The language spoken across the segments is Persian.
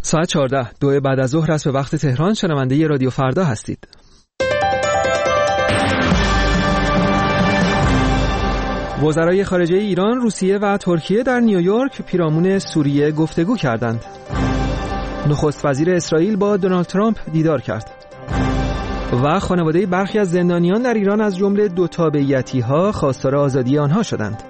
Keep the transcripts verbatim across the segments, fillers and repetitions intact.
ساعت چهارده دو بعد از ظهر است به وقت تهران. شنونده رادیو فردا هستید. وزرای خارجه ایران، روسیه و ترکیه در نیویورک پیرامون سوریه گفتگو کردند. نخست وزیر اسرائیل با دونالد ترامپ دیدار کرد. و خانواده برخی از زندانیان در ایران از جمله دو تابعیتی‌ها خواستار آزادی آنها شدند.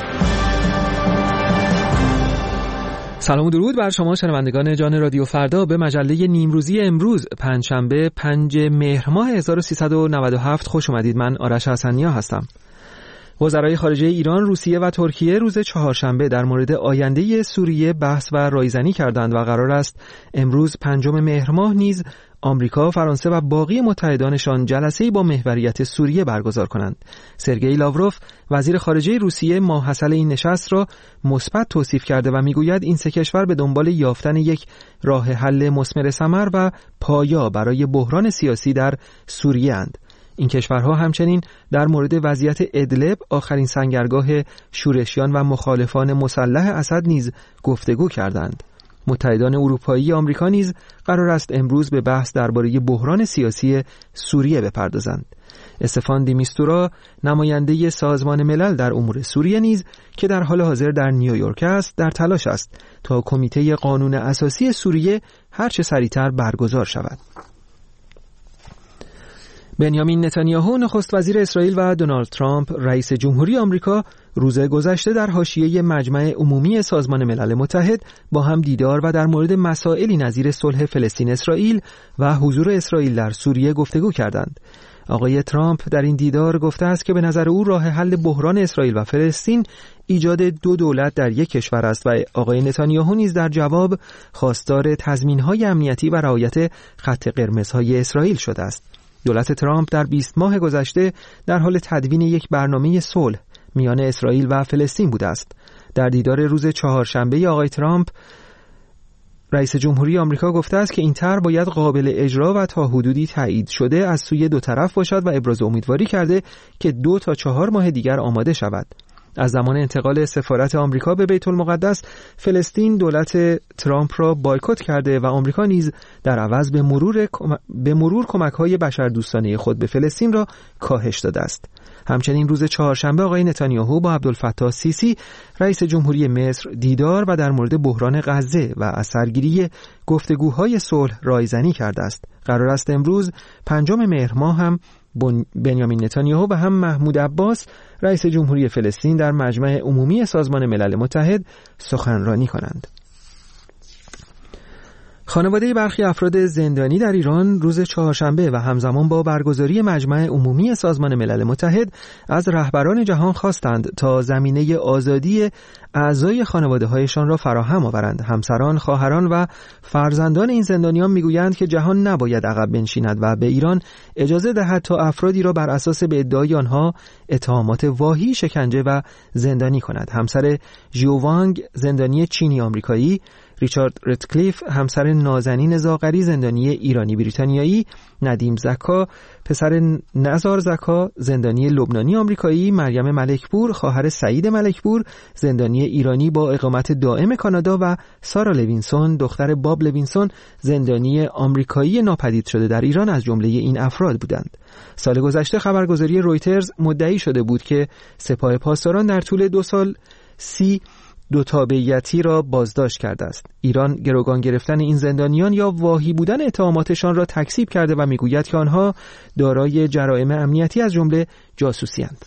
سلام و درود بر شما شنوندگان جان رادیو فردا. به مجله نیمروزی امروز پنجشنبه پنجم مهر ماه هزار و سیصد و نود و هفت خوش اومدید. من آرش حسنیا هستم. وزرای خارجه ایران، روسیه و ترکیه روز چهارشنبه در مورد آینده سوریه بحث و رایزنی کردند و قرار است امروز پنجم مهر ماه نیز آمریکا، فرانسه و باقی متحدانشان جلسه‌ای با محوریت سوریه برگزار کنند. سرگئی لاوروف، وزیر خارجه روسیه، ماحصل این نشست را مثبت توصیف کرده و میگوید این سه کشور به دنبال یافتن یک راه حل مثمر ثمر و پایا برای بحران سیاسی در سوریه اند. این کشورها همچنین در مورد وضعیت ادلب، آخرین سنگرگاه شورشیان و مخالفان مسلح اسد نیز گفتگو کردند. متحدان اروپایی آمریکا نیز قرار است امروز به بحث درباره بحران سیاسی سوریه بپردازند. استفان دی میستورا، نماینده سازمان ملل در امور سوریه نیز که در حال حاضر در نیویورک است، در تلاش است تا کمیته قانون اساسی سوریه هرچه سریعتر برگزار شود. بنیامین نتانیاهو، نخست وزیر اسرائیل، و دونالد ترامپ، رئیس جمهوری آمریکا، روز گذشته در حاشیه مجمع عمومی سازمان ملل متحد با هم دیدار و در مورد مسائلی نظیر صلح فلسطین اسرائیل و حضور اسرائیل در سوریه گفتگو کردند. آقای ترامپ در این دیدار گفته است که به نظر او راه حل بحران اسرائیل و فلسطین ایجاد دو دولت در یک کشور است و آقای نتانیاهو نیز در جواب خواستار تضمین‌های امنیتی و رعایت خط قرمزهای اسرائیل شده است. دولت ترامپ در بیست ماه گذشته در حال تدوین یک برنامه صلح میان اسرائیل و فلسطین بوده است. در دیدار روز چهارشنبه آقای ترامپ، رئیس جمهوری آمریکا گفته است که این طرح باید قابل اجرا و تا حدودی تایید شده از سوی دو طرف باشد و ابراز امیدواری کرده که دو تا چهار ماه دیگر آماده شود. از زمان انتقال سفارت آمریکا به بیت المقدس، فلسطین دولت ترامپ را بایکوت کرده و آمریکا نیز در عوض به مرور به مرور کمک‌های بشردوستانه خود به فلسطین را کاهش داده است. همچنین روز چهارشنبه آقای نتانیاهو با عبدالفتاح سیسی، رئیس جمهوری مصر، دیدار و در مورد بحران غزه و اثرگیری گفتگوهای صلح رایزنی کرده است. قرار است امروز پنجم مهر ماه هم بنیامین نتانیاهو و هم محمود عباس، رئیس جمهوری فلسطین، در مجمع عمومی سازمان ملل متحد سخنرانی کنند. خانواده برخی افراد زندانی در ایران روز چهارشنبه و همزمان با برگزاری مجمع عمومی سازمان ملل متحد از رهبران جهان خواستند تا زمینه آزادی اعضای خانواده‌هایشان را فراهم آورند. همسران، خواهران و فرزندان این زندانیان میگویند که جهان نباید عقب بنشیند و به ایران اجازه دهد تا افرادی را بر اساس به ادعای آنها اتهامات واهی شکنجه و زندانی کند. همسر ژیو وانگ، زندانی چینی آمریکایی، ریچارد رتکلیف، همسر نازنین زاغری، زندانی ایرانی بریتانیایی، ندیم زکا، پسر نزار زکا، زندانی لبنانی آمریکایی، مریم ملکپور، خواهر سعید ملکپور، زندانی ایرانی با اقامت دائم کانادا، و سارا لوینسون، دختر باب لوینسون، زندانی آمریکایی ناپدید شده در ایران از جمله این افراد بودند. سال گذشته خبرگزاری رویترز مدعی شده بود که سپاه پاسداران در طول دو سال سی دو تابعیتی را بازداشت کرده است. ایران گروگان گرفتن این زندانیان یا واهی بودن اتهاماتشان را تکذیب کرده و میگوید که آنها دارای جرائم امنیتی از جمله جاسوسی اند.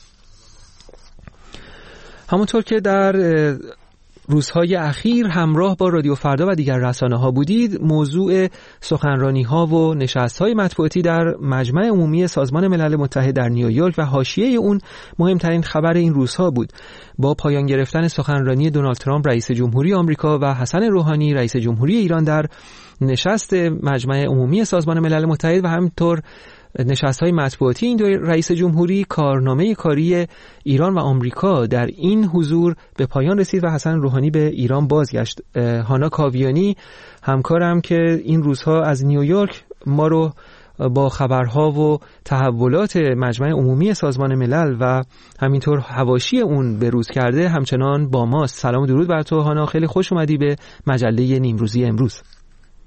همونطور که در روزهای اخیر همراه با رادیو فردا و دیگر رسانه‌ها بودید، موضوع سخنرانی‌ها و نشست‌های مطبوعاتی در مجمع عمومی سازمان ملل متحد در نیویورک و حاشیه اون مهمترین خبر این روزها بود. با پایان گرفتن سخنرانی دونالد ترامپ رئیس جمهوری آمریکا و حسن روحانی رئیس جمهوری ایران در نشست مجمع عمومی سازمان ملل متحد و همینطور نشست‌های مطبوعاتی این دو رئیس جمهوری، کارنامه کاری ایران و آمریکا در این حضور به پایان رسید و حسن روحانی به ایران بازگشت. هانا کاویانی، همکارم که این روزها از نیویورک ما رو با خبرها و تحولات مجمع عمومی سازمان ملل و همینطور حواشی اون بروز کرده، همچنان با ماست. سلام و درود بر تو هانا، خیلی خوش اومدی به مجله نیمروزی امروز.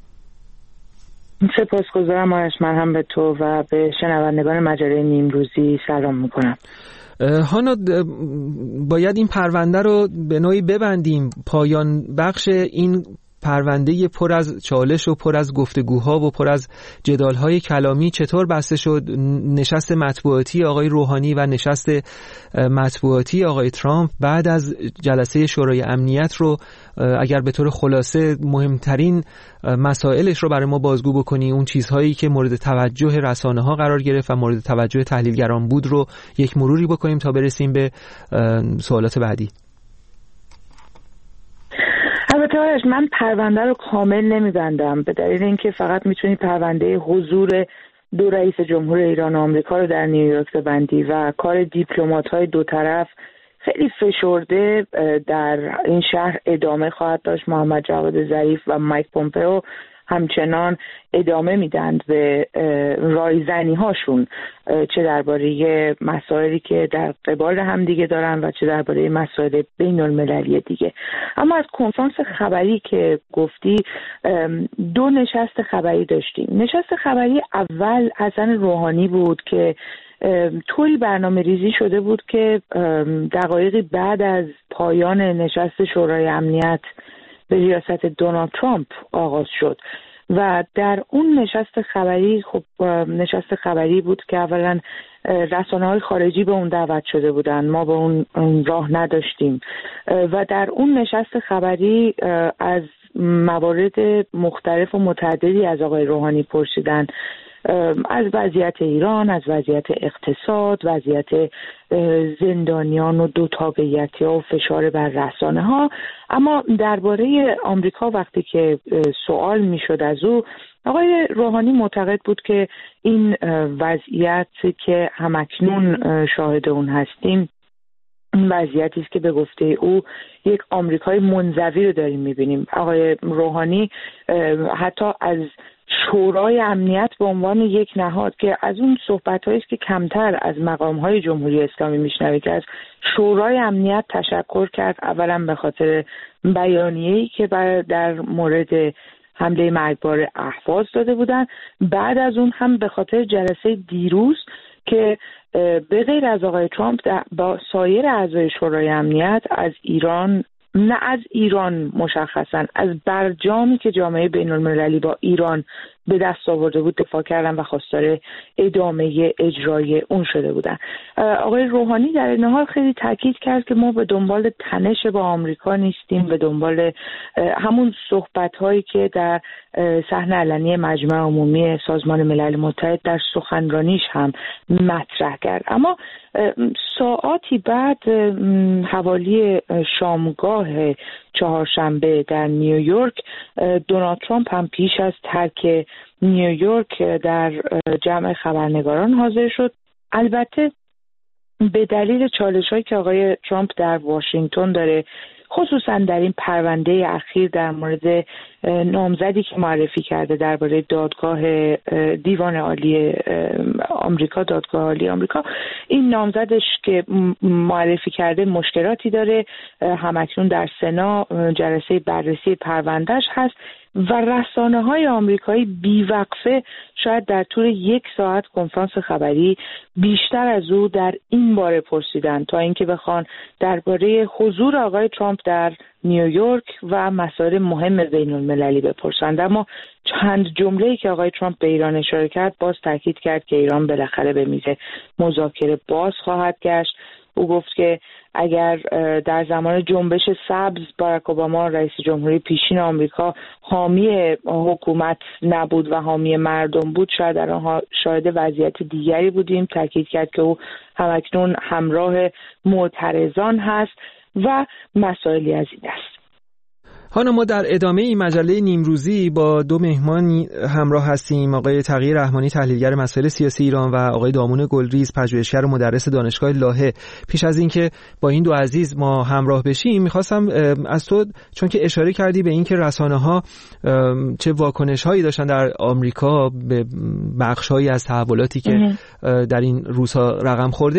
سپاسگزارم آرش. من هم به تو و به شنوندگان مجله نیمروزی سلام میکنم. هانا، باید این پرونده رو به نوعی ببندیم. پایان بخش این پرونده پر از چالش و پر از گفتگوها و پر از جدالهای کلامی چطور بسته شد؟ نشست مطبوعاتی آقای روحانی و نشست مطبوعاتی آقای ترامپ بعد از جلسه شورای امنیت رو اگر به طور خلاصه مهمترین مسائلش رو برای ما بازگو بکنی، اون چیزهایی که مورد توجه رسانه‌ها قرار گرفت و مورد توجه تحلیلگران بود رو یک مروری بکنیم تا برسیم به سوالات بعدی. البته من پرونده رو کامل نمیبندم، به دلیل اینکه فقط میتونی پرونده حضور دو رئیس جمهور ایران و آمریکا رو در نیویورک ببندی و کار دیپلمات‌های دو طرف خیلی فشرده در این شهر ادامه خواهد داشت. محمد جواد ظریف و مایک پومپئو همچنان ادامه میدند به رایزنی هاشون، چه درباره مسائلی که در قبال هم دیگه دارن و چه درباره مسائل بین المللی دیگه. اما از کنفرانس خبری که گفتی، دو نشست خبری داشتیم. نشست خبری اول حسن روحانی بود که طوری برنامه ریزی شده بود که دقایقی بعد از پایان نشست شورای امنیت به ریاست دونالد ترامپ آغاز شد و در اون نشست خبری خب نشست خبری بود که اولا رسانه‌های خارجی به اون دعوت شده بودن، ما به اون راه نداشتیم و در اون نشست خبری از موارد مختلف و متعددی از آقای روحانی پرسیدن، از وضعیت ایران، از وضعیت اقتصاد، وضعیت زندانیان و دو تابعیتی‌ها و فشار بر رسانه‌ها. اما درباره آمریکا وقتی که سوال میشد از او، آقای روحانی معتقد بود که این وضعیت که همکنون شاهد اون هستیم وضعیتی است که به گفته او یک آمریکای منزوی رو داریم می‌بینیم. آقای روحانی حتی از شورای امنیت به عنوان یک نهاد که از اون صحبت‌هایی است که کمتر از مقام‌های جمهوری اسلامی میشنوید، که از شورای امنیت تشکر کرد، اولا به خاطر بیانیه‌ای که در مورد حمله مرگبار اهواز داده بودن، بعد از اون هم به خاطر جلسه دیروز که به غیر از آقای ترامپ با سایر اعضای شورای امنیت از ایران، نه از ایران مشخصا، از برجامی که جامعه بین المللی با ایران به دست آورده بود دفاع کردن و خواستار ادامه اجرای اون شده بودن. آقای روحانی در این حال خیلی تاکید کرد که ما به دنبال تنش با آمریکا نیستیم، به دنبال همون صحبت‌هایی که در صحن علنی مجمع عمومی سازمان ملل متحد در سخنرانیش هم مطرح کرد. اما ساعاتی بعد حوالی شامگاه چهارشنبه در نیویورک، دونالد ترامپ هم پیش از ترک نیویورک در جمع خبرنگاران حاضر شد. البته به دلیل چالش‌هایی که آقای ترامپ در واشنگتن داره، خصوصا در این پرونده اخیر در مورد نامزدی که معرفی کرده درباره دادگاه دیوان عالی آمریکا، دادگاه عالی آمریکا، این نامزدش که معرفی کرده مشکلاتی داره. همکنون در سنا جلسه بررسی پروندهش هست و رسانه‌های آمریکایی بیوقفه شاید در طول یک ساعت کنفرانس خبری بیشتر از او در این باره پرسیدن تا اینکه بخوان درباره حضور آقای ترامپ در نیویورک و مسائل مهم بین المللی بپرسند. اما چند جمله‌ای که آقای ترامپ به ایران اشاره کرد باز تاکید کرد که ایران بالاخره به میز مذاکره باز خواهد گشت. او گفت که اگر در زمان جنبش سبز باراک اوباما رئیس جمهوری پیشین آمریکا حامی حکومت نبود و حامی مردم بود، شاید الان شاهد وضعیت دیگری بودیم. تاکید کرد که او همکنون همراه معترضان هست و مسائلی از این است. حالا ما در ادامه این مجله نیمروزی با دو مهمان همراه هستیم، آقای تقی رحمانی تحلیلگر مسائل سیاسی ایران و آقای دامون گلریز پژوهشگر و مدرس دانشگاه لاهه. پیش از اینکه با این دو عزیز ما همراه بشیم می‌خواستم از تو، چون که اشاره کردی به اینکه رسانه‌ها چه واکنش‌هایی داشتن در آمریکا به بخش‌هایی از تحولاتی که در این روزها رقم خورده،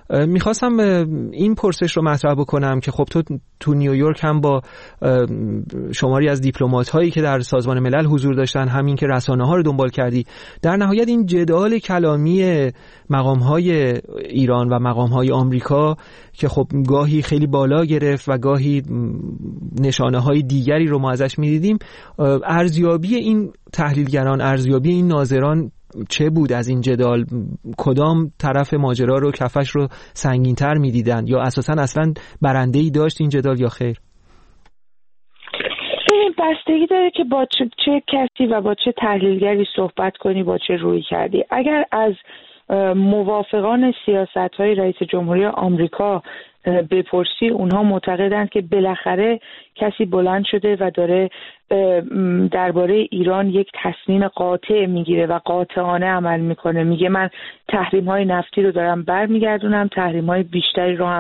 میخواستم این پرسش رو مطرح بکنم که خب تو تو نیویورک هم با شماری از دیپلمات هایی که در سازمان ملل حضور داشتن، همین که رسانه ها رو دنبال کردی، در نهایت این جدال کلامی مقام های ایران و مقام های آمریکا که خب گاهی خیلی بالا گرفت و گاهی نشانه های دیگری رو ما ازش میدیدیم، ارزیابی این تحلیلگران، ارزیابی این ناظران چه بود از این جدال؟ کدام طرف ماجرا رو کفش رو سنگین‌تر می‌دیدن یا اساساً اصلاً برنده‌ای داشت این جدال یا خیر؟ این بستگی داره که با چه, چه کسی و با چه تحلیلگری صحبت کنی، با چه روی کردی. اگر از موافقان سیاست‌های رئیس جمهوری آمریکا بپرسی، اونها معتقدند که بالاخره کسی بلند شده و داره درباره ایران یک تصمیم قاطع میگیره و قاطعانه عمل میکنه. میگه من تحریم‌های نفتی رو دارم برمیگردونم، تحریم‌های بیشتری رو هم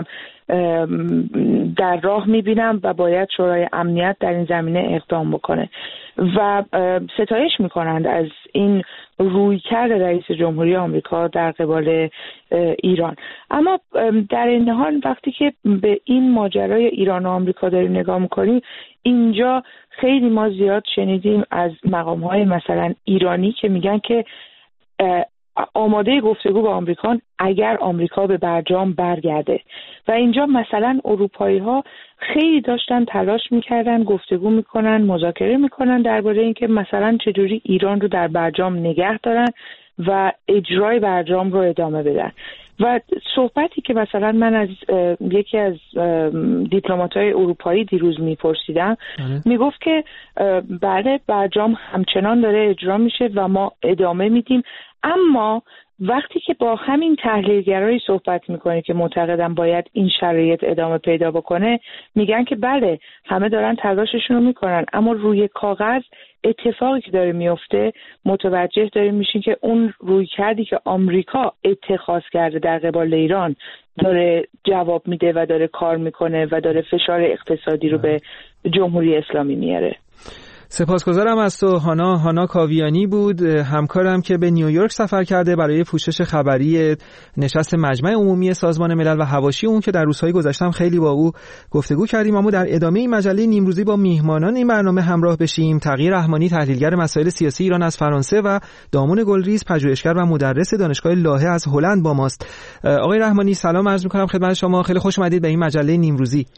در راه میبینم و باید شورای امنیت در این زمینه اقدام بکنه و ستایش میکنند از این رویکرد رئیس جمهوری آمریکا در قبال ایران. اما در این حال وقتی که به این ماجرای ایران و آمریکا داریم نگاه میکنیم، اینجا خیلی ما زیاد شنیدیم از مقام‌های مثلا ایرانی که میگن که آماده گفتگو با آمریکا اگر آمریکا به برجام برگرده. و اینجا مثلا اروپایی ها خیلی داشتن تلاش میکردن، گفتگو میکنن، مذاکره میکنن درباره اینکه مثلا چجوری ایران رو در برجام نگه دارن و اجرای برجام رو ادامه بدن. و صحبتی که مثلا من از یکی از دیپلمات‌های اروپایی دیروز میپرسیدم، میگفت که بله برجام همچنان داره اجرا میشه و ما ادامه میدیم، اما وقتی که با همین تحلیلگرایی صحبت میکنه که معتقدن باید این شرایط ادامه پیدا بکنه، میگن که بله همه دارن تلاششون رو میکنن، اما روی کاغذ اتفاقی که داره میفته متوجه داریم میشین که اون رویکردی که آمریکا اتخاذ کرده در قبال ایران داره جواب میده و داره کار میکنه و داره فشار اقتصادی رو به جمهوری اسلامی میاره. سپاسگزارم از تو. هانا هانا کاویانی بود، همکارم که به نیویورک سفر کرده برای پوشش خبری نشست مجمع عمومی سازمان ملل و حواشی اون که در روزهای گذشته خیلی با او گفتگو کردیم. اما در ادامه این مجله نیمروزی با میهمانان این برنامه همراه بشیم. تقی رحمانی، تحلیلگر مسائل سیاسی ایران از فرانسه، و دامون گلریز، پژوهشگر و مدرس دانشگاه لاهه از هلند با ماست. آقای رحمانی سلام عرض می‌کنم خدمت شما، خیلی خوش اومدید به این مجله نیمروزی.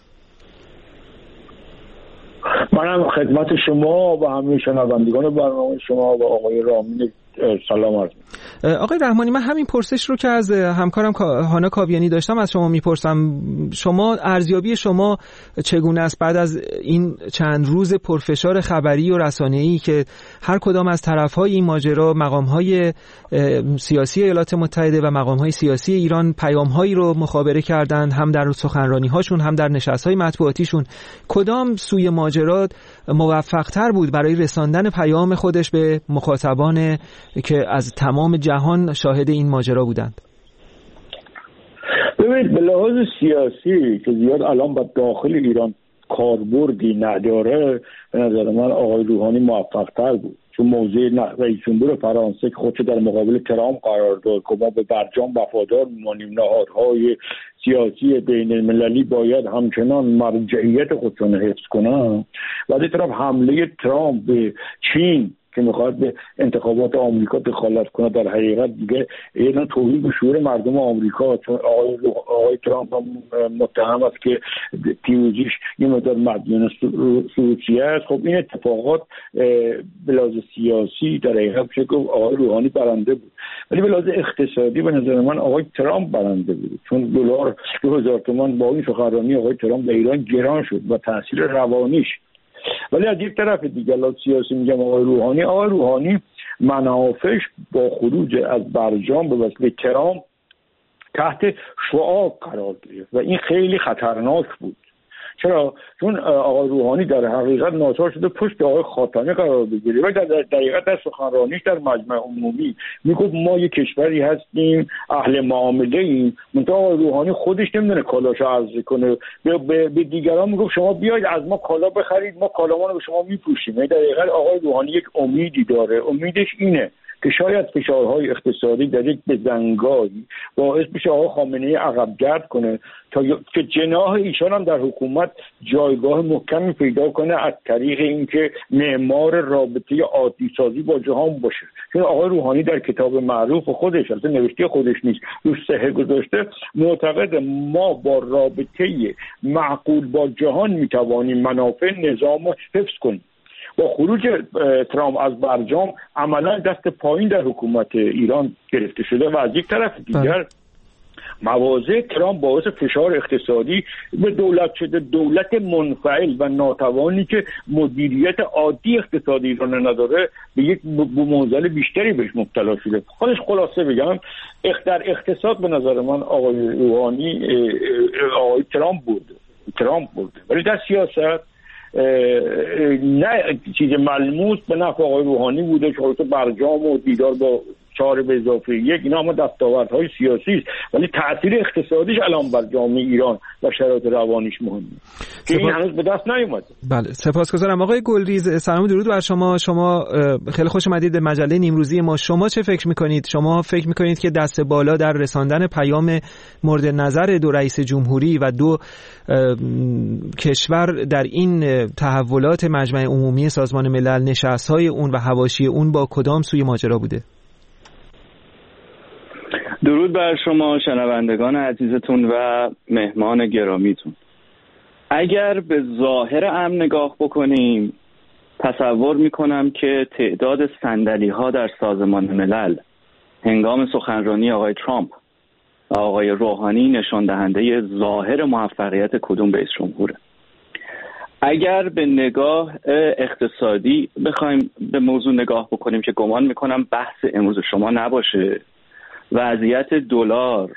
منم خدمت شما و همه شنوندگان برنامه شما و آقای رامین سلام عرض می‌کنم. آقای رحمانی، من همین پرسش رو که از همکارم هانا کاویانی داشتم از شما میپرسم. شما ارزیابی شما چگونه است بعد از این چند روز پرفشار خبری و رسانه‌ای که هر کدام از طرف‌های این ماجرا، مقام‌های سیاسی ایالات متحده و مقام‌های سیاسی ایران پیام‌هایی رو مخابره کردند، هم در سخنرانی‌هاشون هم در نشست‌های مطبوعاتیشون، کدام سوی ماجرا موفق‌تر بود برای رساندن پیام خودش به مخاطبان که از تمام جهان شاهد این ماجرا بودند؟ ببینید به لحاظ سیاسی که زیاد الان با داخل ایران کاربردی نداره، به نظر من آقای روحانی موفق‌تر بود، چون موضع رئیس جمهور فرانسه که خودش در مقابل ترامپ قرار داد که ما به برجام وفادار میمانیم، نهادهای سیاسی بین المللی باید همچنان مرجعیت خودشون حفظ کنن، و از این طرف حمله ترامپ به چین که میخواد به انتخابات آمریکا دخالت کنه، در حقیقت دیگه اینا توهین به شعور مردم آمریکا، چون آقای آقای ترامپ متهم است که پیروزیش یه مقدار مدیون سوسیه است. خب این اتفاقات به لحاظ سیاسی در حقیقت میشه که آقای روحانی برنده بود، ولی به لحاظ اقتصادی به نظر من آقای ترامپ برنده بود، چون دلار دو هزار تومان با این سخنرانی آقای ترامپ به ایران گران شد و تاثیر روانیش. ولی از یک طرف دیگه لحاظ سیاسی میگم آقای روحانی آقای روحانی منافعش با خروج از برجام به وسیله ترامپ تحت شعاع قرار گرفت و این خیلی خطرناک بود. چرا؟ چون آقای روحانی در حقیقت ناچار شده پشت آقای خاتمی قرار بگیره و در دقیقت در سخنرانیش در مجمع عمومی میگفت ما یک کشوری هستیم، اهل معامله ایم، منتها آقای روحانی خودش نمیدونه کالاشو عرضه کنه، به, به, به دیگران میگفت شما بیاید از ما کالا بخرید، ما کالامان رو به شما میپوشیم. در دقیقت آقای روحانی یک امیدی داره، امیدش اینه که شاید فشارهای اقتصادی در یک بزنگاهی باعث بشه آقای خامنه‌ای عقب‌گرد کنه تا که جناح ایشان هم در حکومت جایگاه محکمی پیدا کنه از طریق اینکه معمار رابطه عادی سازی با جهان باشه. چون آقای روحانی در کتاب معروف خودش، البته نوشته خودش نیست، روش صحه گذاشته، معتقد ما با رابطه معقول با جهان میتوانیم منافع نظام رو حفظ کنیم. با خروج ترامپ از برجام عملا دست پایین در حکومت ایران گرفته شده و از یک طرف دیگر مواضع ترامپ باعث فشار اقتصادی به دولت شده، دولت منفعل و ناتوانی که مدیریت عادی اقتصادی ایران نداره به یک معضل بیشتری بهش مبتلا شده. خودش خلاصه بگم در اقتصاد به نظر من آقای روحانی آقای ترامپ بود ترامپ بود ولی در سیاست نه چیز ملموس به نفع آقای روحانی بوده که خودت برجام و دیدار با چهار به اضافه یک اینا هم دستاوردهای سیاسی است، ولی تاثیر اقتصادیش الان بر جامعه ایران و شرایط روانیش مهمه که این هنوز به دست نیومده. بله سپاسگزارم آقای گلریز. سلام درود بر شما. شما خیلی خوش اومدید به مجله نیمروزی ما. شما چه فکر میکنید؟ شما فکر میکنید که دست بالا در رساندن پیام مورد نظر دو رئیس جمهوری و دو کشور در این تحولات مجمع عمومی سازمان ملل، نشست‌های اون و حواشی اون با کدام سوی ماجرا بوده؟ درود بر شما شنوندگان عزیزتون و مهمان گرامیتون. اگر به ظاهر امر نگاه بکنیم تصور میکنم که تعداد صندلی‌ها در سازمان ملل هنگام سخنرانی آقای ترامپ و آقای روحانی نشان دهنده ظاهر موفقیت کدوم رئیس جمهوره. اگر به نگاه اقتصادی بخوایم به موضوع نگاه بکنیم که گمان میکنم بحث امروز شما نباشه، وضعیت دلار،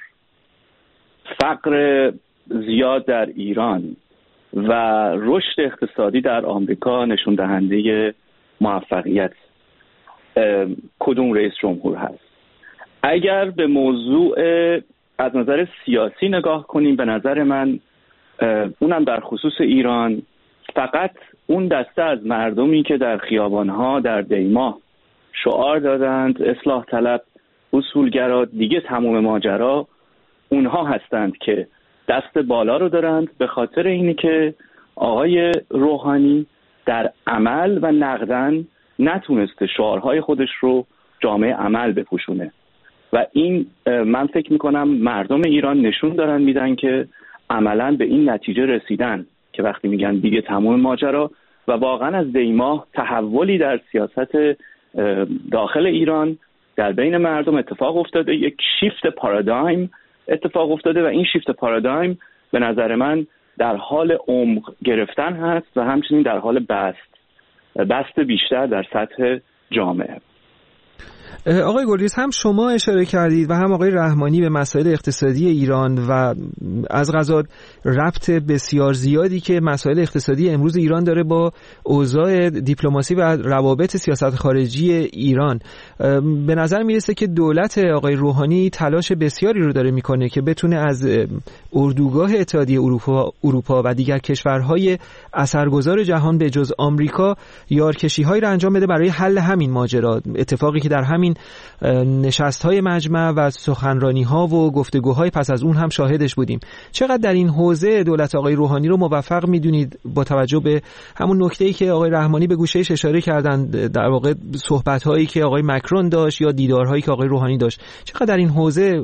فقر زیاد در ایران و رشد اقتصادی در آمریکا نشون دهنده موفقیت کدوم رئیس جمهور هست. اگر به موضوع از نظر سیاسی نگاه کنیم به نظر من اونم در خصوص ایران فقط اون دسته از مردمی که در خیابانها در دیماه شعار دادند اصلاح طلب، اصولگرا، دیگه تمام ماجرا، اونها هستند که دست بالا رو دارند به خاطر اینی که آقای روحانی در عمل و نقدن نتونسته شعارهای خودش رو جامعه عمل بپوشونه و این من فکر میکنم مردم ایران نشون دارن میدن که عملا به این نتیجه رسیدن که وقتی میگن دیگه تمام ماجرا و واقعا از دیماه تحولی در سیاست داخل ایران در بین مردم اتفاق افتاده، یک شیفت پارادایم اتفاق افتاده و این شیفت پارادایم به نظر من در حال عمق گرفتن هست و همچنین در حال بست بست بیشتر در سطح جامعه. آقای گلریز هم شما اشاره کردید و هم آقای رحمانی به مسائل اقتصادی ایران و از قضا ربط بسیار زیادی که مسائل اقتصادی امروز ایران داره با اوضاع دیپلماسی و روابط سیاست خارجی ایران. به نظر میرسه که دولت آقای روحانی تلاش بسیاری رو داره میکنه که بتونه از اردوگاه اتحادیه اروپا, اروپا و دیگر کشورهای اثرگذار جهان به جز آمریکا یارکشی‌هایی رو انجام بده برای حل همین ماجرا. اتفاقی که در همین نشست‌های مجمع و سخنرانی‌ها و گفتگوهای پس از اون هم شاهدش بودیم. چقدر در این حوزه دولت آقای روحانی رو موفق می‌دونید با توجه به همون نکته‌ای که آقای رحمانی به گوشه‌اش اشاره کردند، در واقع صحبت‌هایی که آقای مکرون داشت یا دیدارهایی که آقای روحانی داشت، چقدر در این حوزه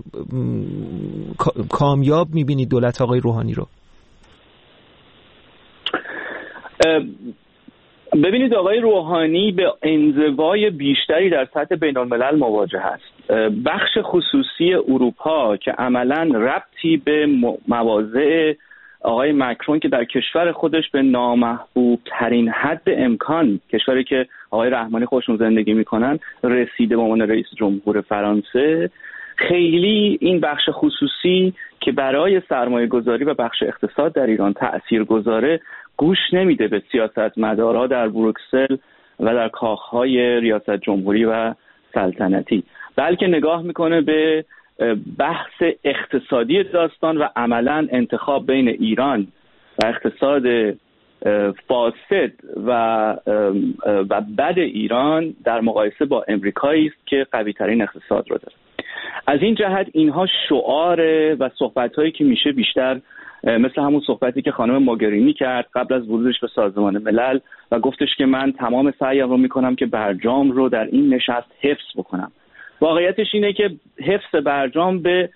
کامیاب می‌بینید دولت آقای روحانی رو؟ ببینید آقای روحانی به انزوای بیشتری در سطح بین الملل مواجه است. بخش خصوصی اروپا که عملاً ربطی به مواضع آقای مکرون که در کشور خودش به نامحبوب ترین حد امکان، کشوری که آقای رحمانی خودشون زندگی میکنن، رسیده به عنوان رئیس جمهور فرانسه، خیلی این بخش خصوصی که برای سرمایه گذاری و بخش اقتصاد در ایران تأثیر گذاره گوش نمیده به سیاستمدارها در بروکسل و در کاخهای ریاست جمهوری و سلطنتی، بلکه نگاه میکنه به بحث اقتصادی داستان و عملا انتخاب بین ایران و اقتصاد فاسد و و بد ایران در مقایسه با امریکایی است که قوی ترین اقتصاد رو داره. از این جهت اینها شعار و صحبت‌هایی که میشه بیشتر مثل همون صحبتی که خانم موگرینی کرد قبل از ورودش به سازمان ملل و گفتش که من تمام سعیم رو میکنم که برجام رو در این نشست حفظ بکنم. واقعیتش اینه که حفظ برجام به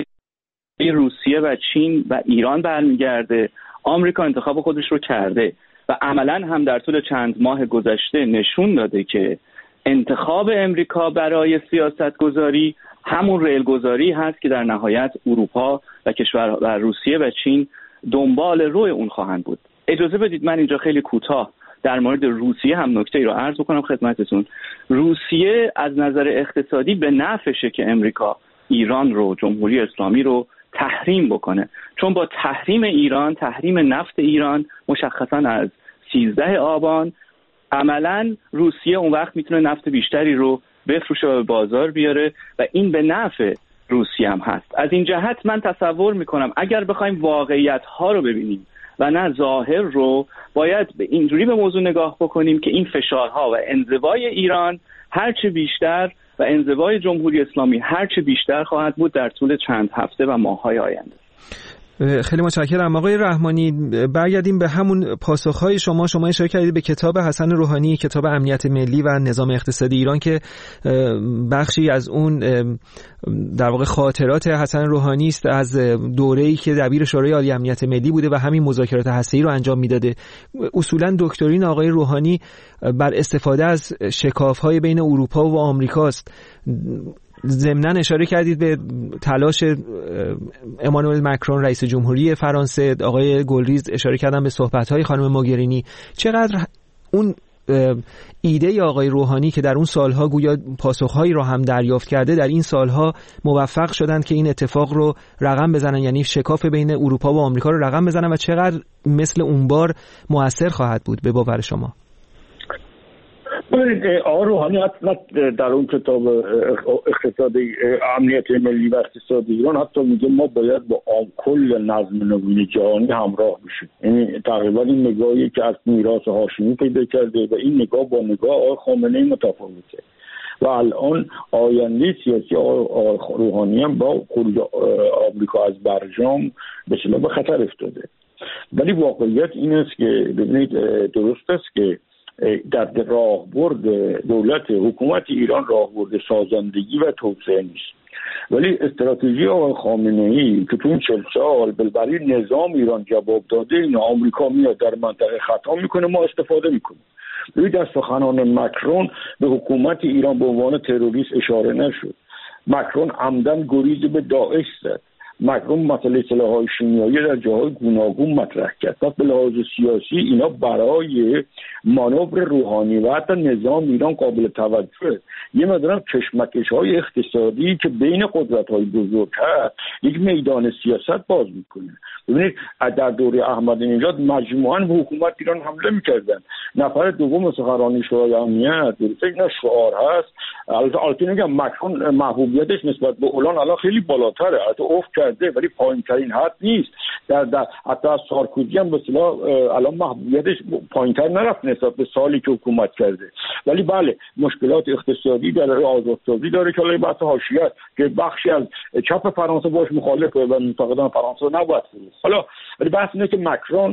روسیه و چین و ایران برمیگرده. آمریکا انتخاب خودش رو کرده و عملاً هم در طول چند ماه گذشته نشون داده که انتخاب امریکا برای سیاستگذاری همون ریلگذاری هست که در نهایت اروپا و کشور و روسیه و چین دنبال روی اون خواهند بود. اجازه بدید من اینجا خیلی کوتاه در مورد روسیه هم نکته ای رو عرض بکنم خدمتتون. روسیه از نظر اقتصادی به نفعشه که امریکا ایران رو، جمهوری اسلامی رو تحریم بکنه، چون با تحریم ایران، تحریم نفت ایران مشخصا از سیزده آبان عملاً روسیه اون وقت میتونه نفت بیشتری رو بفروشه و به بازار بیاره و این به نفع روسیه هم هست. از این جهت من تصور میکنم اگر بخوایم واقعیت ها رو ببینیم و نه ظاهر رو، باید به اینجوری به موضوع نگاه بکنیم که این فشارها و انزوای ایران هرچه بیشتر و انزوای جمهوری اسلامی هرچه بیشتر خواهد بود در طول چند هفته و ماه‌های آینده. خیلی متشکرم آقای رحمانی. برگردیم به همون پاسخ‌های شما. شما اشاره کردید به کتاب حسن روحانی، کتاب امنیت ملی و نظام اقتصادی ایران، که بخشی از اون در واقع خاطرات حسن روحانی است از دوره‌ای که دبیر شورای عالی امنیت ملی بوده و همین مذاکرات هسته‌ای رو انجام میداده. اصولاً دکترین آقای روحانی بر استفاده از شکاف‌های بین اروپا و آمریکاست. ضمناً اشاره کردید به تلاش امانوئل مکرون رئیس جمهوری فرانسه، آقای گلریز اشاره کردن به صحبت‌های خانم موگرینی. چقدر اون ایده آقای روحانی که در اون سالها گویا پاسخهایی رو هم دریافت کرده، در این سالها موفق شدن که این اتفاق رو رقم بزنن، یعنی شکاف بین اروپا و آمریکا رو رقم بزنن و چقدر مثل اون بار مؤثر خواهد بود به باور شما؟ ببینید آقای روحانی حتی در اون کتاب اقتصادی امنیت ملی و اقتصادی ایران حتی میگه ما باید با کل نظم نوین جهانی همراه بشیم. یعنی تقریبا این نگاهی که از میراث هاشمی پیدا کرده و این نگاه با نگاه آقای خامنه‌ای متفاوته و الان آینده سیاسی آقای روحانی هم با خروج آمریکا از برجام به اصطلاح به خطر افتاده. ولی واقعیت این است که ببینید درست است که در راهبرد دولت حکومت ایران راهبرد سازندگی و توسعه نیست، ولی استراتژی آقای خامنه‌ای که تو این چهل سال برای نظام ایران جواب داده، این آمریکا میاد در منطقه خطا میکنه، ما استفاده میکنیم. روی در سخنان مکرون به حکومت ایران به عنوان تروریست اشاره نشد. مکرون عمدن گریز به داعش زد. مکرون مسئله سلاح‌های شیمیایی در جاهای گوناگون مطرح کرد. پس به لحاظ سیاسی اینا برای مانور روحانی و حتی نظام ایران قابل توجهه. یه مقدار کشمکش‌های اقتصادی که بین قدرت‌های بزرگ هست یک میدان سیاست باز میکنه. ببینید در دوره احمدی نژاد مجموعاً به حکومت ایران حمله میکردن. نفر دوم سخنرانی شورای امنیت این شعار هست. البته نگم مکرون محبوبیتش نسبت به اولان الان خیلی بالاتره، البته افت کرده ولی پایین ترین حد نیست. در, در حتی از سارکوزی هم به اصطلاح الان محبوبیتش پایین تر نرفت نسبت به سالی که حکومت کرده. ولی بله مشکلات اقتصادی داره، آزادسازی داره که الان بحث حاشیه که بخشی از چپ فرانسه باش مخالفه و معتقدن فرانسه نباید فروخت. حالا ولی بحث اینه که مکرون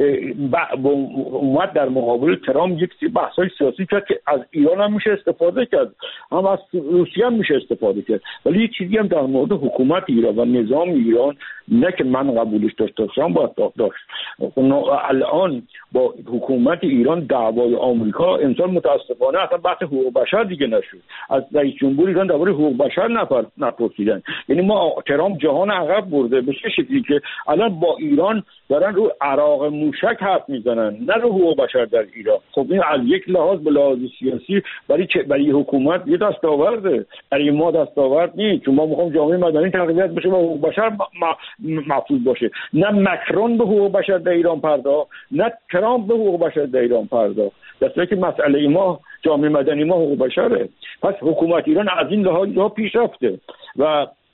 اومد در مقابل ترامپ یک سری بحث‌های سیاسی کرد که از ایران هم میشه استفاده کرد، هم از روسیه هم میشه استفاده کرد. ولی یه چیزی هم در مورد حکومت ایران و نظام ایران نه که من قبولش داشته باشم باید داشت. الان با حکومت ایران دعوای آمریکا امسال متاسفانه اصلا بحث حقوق بشر دیگه نشد. از رئیس جمهور ایران درباره حقوق بشر نفر نپرسیدن. یعنی ما ترامپ جهان عقب برده به چه شکلی که الان با ایران دارن رو عراق موشک حرف میزنن، نه رو حقوق بشر در ایران. خب این از یک لحاظ به لحاظ سیاسی برای برای حکومت یه دستاورده، برای ما دستاورد نیست، چون ما میخوام جامعه مدنی تقویت بشه و حقوق بشر محفوظ باشه. نه مکرون به حقوق بشر در ایران پرداخت، نه ترامپ به حقوق بشر در ایران پرداخت. درسته که مسئله ما جامعه مدنی ما حقوق بشره. پس حکومت ایران از این لحاظ پیش رفته و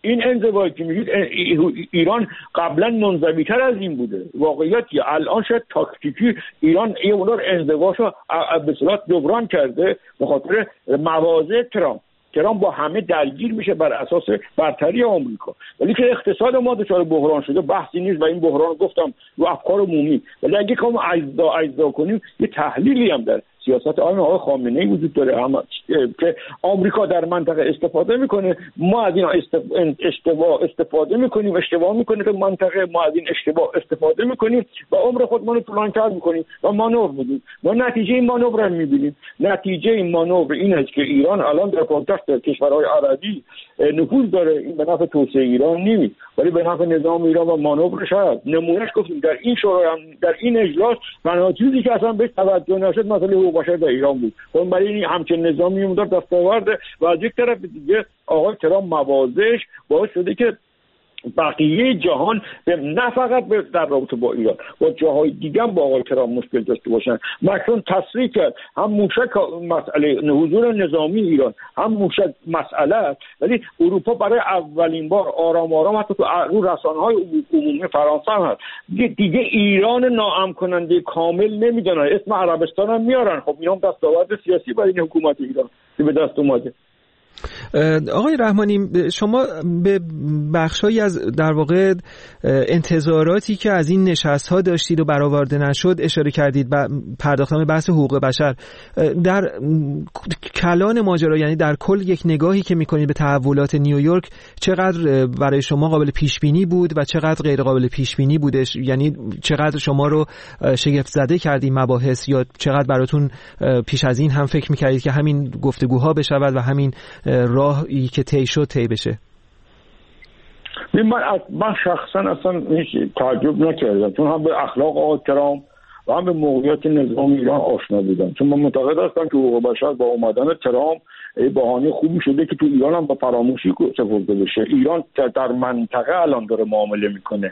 این انزوایی که میگید ایران قبلا منزوی‌تر از این بوده. واقعیتی الان شاید تاکتیکی ایران یه مقدار انزواشو به صورت جبران کرده به خاطر مواضع ترامپ. ترامپ با همه درگیر میشه بر اساس برتری آمریکا، ولی که اقتصاد ما دچار بحران شده بحثی نیست و این بحران گفتم رو افکار عمومی. ولی اگه کامو اجزا اجزا کنیم یه تحلیلی هم در سیاست آقای خامنه‌ای وجود داره هم که آمریکا در منطقه استفاده میکنه، ما از این اشتباه استفاده میکنیم، اشتباه میکنه که منطقه، ما از این اشتباه استفاده میکنیم و عمر خودمون رو طولانی‌تر میکنیم و مانور میدیم. ما نتیجه این مانور رو میبینیم. نتیجه این مانور این است که ایران الان در پایتخت کشورهای عربی نفوذ داره. این به نفع توسعه ایران نیست ولی به نفع نظام ایران و مانورش هست. نمونهش گفتیم در این شورای در این اجلاس من چیزی که اصلا بهش توجه نشد مسئله حقوق بشر در ایران بود. اون برای این همچین نظامی اون دست آورده و از یک طرف دیگه آقای ترامپ مواضعش باعث شده که بقیه جهان به نه فقط در رابطه با ایران با جاهای دیگه هم با آقای ترامپ مشکل داشته باشن. مکرون تصریح کرد هم موشک مسئله حضور نظامی ایران هم موشک مسئله است، ولی اروپا برای اولین بار آرام آرام حتی تو رسانه‌های عمومی فرانسه هم هست دیگه ایران ناامن کننده کامل نمیدونن، اسم عربستان هم میارن. خب اینا هم دستاورد سیاسی برای این حکومت ایران که به دست اومده. آقای رحمانی شما به بخشایی از در واقع انتظاراتی که از این نشست‌ها داشتید و برآورده نشد اشاره کردید، پرداختن به بحث حقوق بشر. در کلان ماجرا یعنی در کل یک نگاهی که می‌کنید به تحولات نیویورک چقدر برای شما قابل پیش بینی بود و چقدر غیر قابل پیش بینی بودش؟ یعنی چقدر شما رو شگفت زده کرد این مباحث یا چقدر براتون پیش از این هم فکر می‌کردید که همین گفتگوها بشود و همین راهی که طی شد طی بشه؟ من من شخصا اصلا هیچ تعجب نکردم، چون هم به اخلاق آقای ترامپ و هم به موقعیت نظام ایران آشنا بودم. چون من معتقد هستم که حقوق بشر با اومدن ترامپ بهانه خوبی شده که تو ایران هم با فراموشی سپرده بشه. ایران در منطقه الان داره معامله میکنه.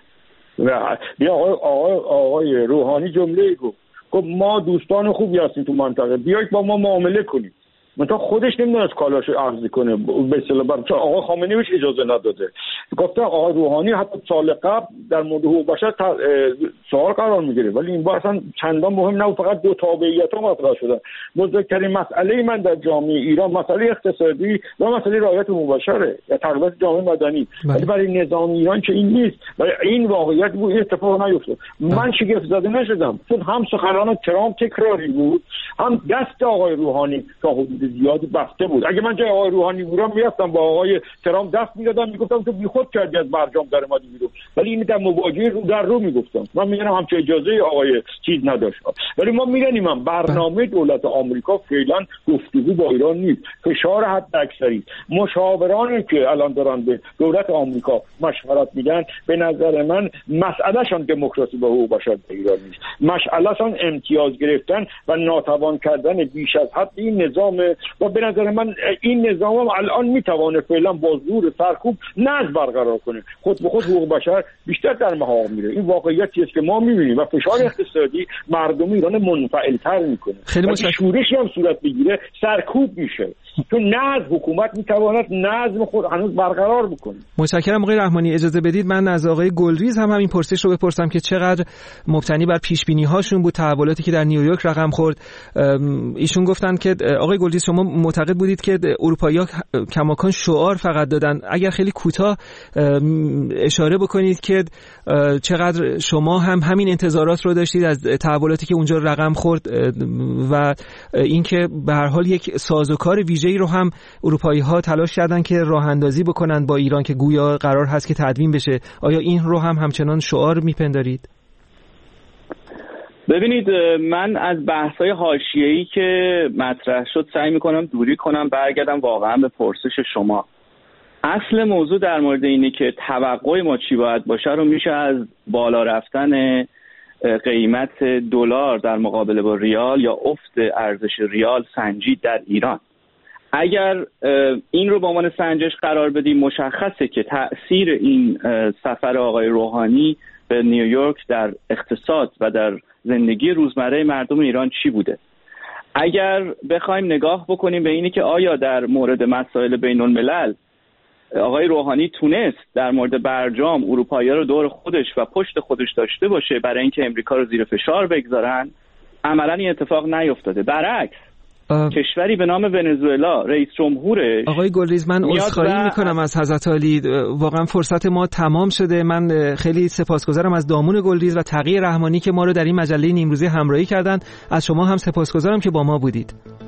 و بیا آقای آقای آقای روحانی جمله گفت گفت ما دوستان خوبی هستیم تو منطقه، بیایید با ما معامله کنید. منتها خودش نمیدونه از کالاش عرض کنه به اصطلاح، برای آقای خامنه‌ای بهش اجازه نداده. گفته آقای روحانی حتی سال قبل در مورد حقوق بشر سوال قرار میگیره ولی این بار اصلا چندان مهم نبود، فقط دو تابعیت‌ها مطرح شدن. بزرگترین مسئله من در جامعه ایران مسئله اقتصادی و مسئله رعایت حقوق بشره یا تقویت جامعه مدنی، ولی برای نظام ایران که این نیست. برای این واقعیت بود اتفاق نیفتاد. من شگفت زده نشدم چون هم سخنان ترامپ تکراری بود هم دست آقای روحانی تا حدود زیادی بسته بود. اگه من جای آقای روحانی بودم میرفتم با آقای ترامپ دست میدادم میگفتم تو بیخود کردی از برجام در اومدی بیرون، ولی این در مواجهه رو در رو میگفتم. من میگم همچه اجازه آقای چیز نداشت. ولی ما میدونیم من برنامه دولت آمریکا فعلا گفتگو با ایران نیست، فشار حد اکثری. مشاورانی که الان دارن به دولت آمریکا مشورت میدن به نظر من مسئلهشان دموکراسی و حقوق بشر در ایران نیست، مسئلهشان امتیاز گرفتن و ناتوان کردن بیش از حد این نظام. و به نظر من این نظام هم الان میتوانه فعلا با زور سرکوب نظم برقرار کنه، خود به خود حقوق بشر بیشتر در محاق میره. این واقعیتی است که ما میبینیم و فشار اقتصادی مردم ایران منفعل‌تر میکنه. خیلی متشکرم. شورشی هم صورت بگیره سرکوب میشه، چون نظم حکومت میتواند نظم خود هنوز برقرار بکنه. متشکرم آقای رحمانی. اجازه بدید من از آقای گلریز هم همین پرسش رو بپرسم که چقدر مبتنی بر پیش بینی هاشون بود تحولاتی که در نیویورک رقم خورد. ایشون گفتن که آقای گلریز شما معتقد بودید که اروپایی‌ها کماکان شعار فقط دادن. اگر خیلی کوتاه اشاره بکنید که چقدر شما هم همین انتظارات رو داشتید از تحولاتی که اونجا رقم خورد و اینکه به هر حال یک سازوکار ویژه‌ای رو هم اروپایی‌ها تلاش کردن که راه اندازی بکنن با ایران که گویا قرار هست که تدوین بشه. آیا این رو هم همچنان شعار میپندارید؟ ببینید من از بحث‌های حاشیه‌ای که مطرح شد سعی می‌کنم دوری کنم، برگردم واقعا به پرسش شما. اصل موضوع در مورد اینه که توقع ما چی باید باشه رو میشه از بالا رفتن قیمت دلار در مقابله با ریال یا افت ارزش ریال سنجید در ایران. اگر این رو به عنوان سنجش قرار بدیم مشخصه که تأثیر این سفر آقای روحانی به نیویورک در اقتصاد و در زندگی روزمره مردم ایران چی بوده. اگر بخوایم نگاه بکنیم به اینی که آیا در مورد مسائل بین الملل آقای روحانی تونست در مورد برجام اروپایی‌ها رو دور خودش و پشت خودش داشته باشه برای اینکه امریکا رو زیر فشار بگذارن، عملاً این اتفاق نیفتاده. برعکس آه... کشوری به نام ونزوئلا رئیس جمهورش آقای گلریز، من عذرخواهی میکنم از حضرت عالی، واقعا فرصت ما تمام شده. من خیلی سپاسگزارم از دامون گلریز و تقی رحمانی که ما رو در این مجله نیمروزی همراهی کردند. از شما هم سپاسگزارم که با ما بودید.